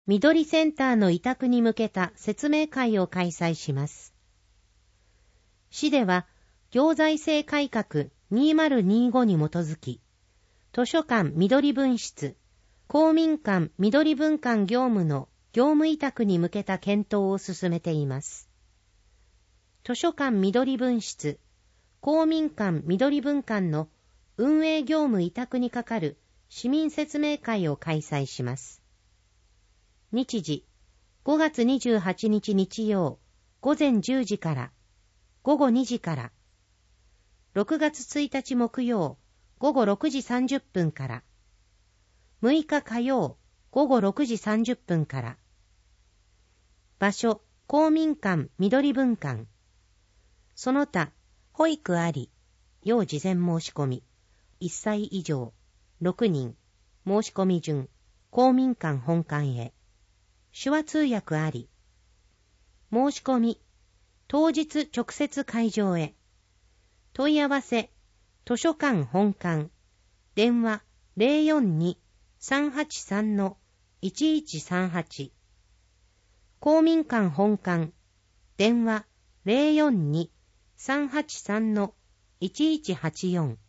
緑センターの委託に向けた説明会を開催します。市では、行財政改革2025に基づき、図書館緑分室、公民館緑分館業務の業務委託に向けた検討を進めています。図書館緑分室、公民館緑分館の運営業務委託にかかる市民説明会を開催します。日時、5月28日日曜、午前10時から午後2時から、6月1日木曜、午後6時30分から、6日火曜、午後6時30分から。場所、公民館緑分館。その他、保育あり、要事前申し込み、1歳以上、6人、申し込み順、公民館本館へ。手話通訳あり。申し込み、当日直接会場へ。問い合わせ、図書館本館、電話042-383-1138。公民館本館、電話042-383-1184。